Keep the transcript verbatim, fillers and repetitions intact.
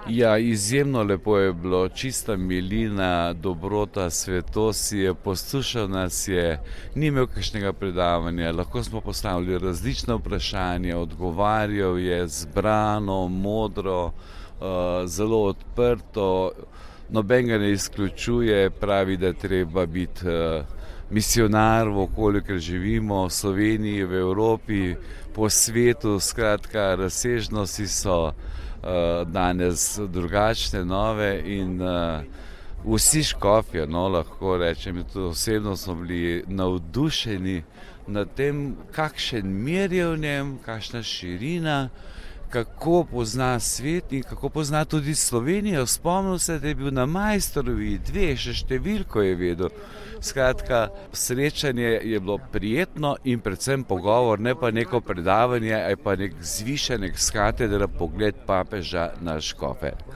Ja, izjemno lepo je bilo, čista milina, dobrota, svetosije, poslušal nas je, ni imel kakšnega predavanja, lahko smo postavili različna vprašanja, odgovarjal je zbrano, modro, zelo odprto, noben ga ne izključuje, pravi, da je treba biti misijonar v okolju, kjer živimo, v Sloveniji, v Evropi, po svetu, skratka, razsežnosti so danes drugačne, nove in vsi škofje, no, lahko rečem, tudi osebno smo bili navdušeni nad tem, kakšen mir je v njem, kakšna širina, kako pozna svet in kako pozna tudi Slovenijo. Spomnil se, da je bil na Maisterovi dve, še številko je vedel. Skratka, srečanje je bilo prijetno in predvsem pogovor, ne pa neko predavanje ali pa nek zvišenek s katedra pogled papeža na škofe.